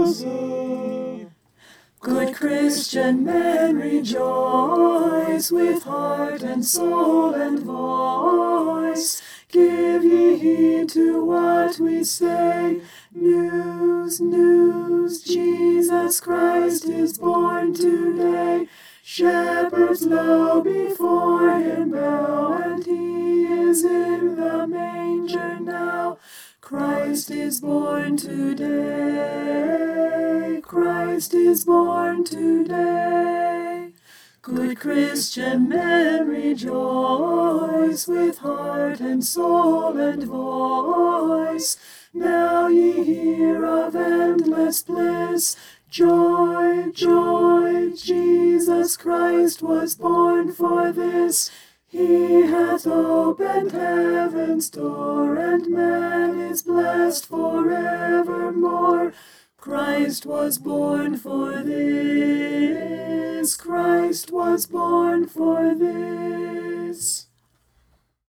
Rosa. Good Christian men, rejoice with heart and soul and voice. Give ye heed to what we say. News, news, Jesus Christ is born today. Shepherds low before him bow, and he is in the manger now. Christ is born today. Christ is born today. Good Christian men, rejoice with heart and soul and voice. Now ye hear of endless bliss. Joy, joy, Jesus Christ was born for this. He hath opened heaven's door, and man is blessed forevermore. Christ was born for this. Christ was born for this.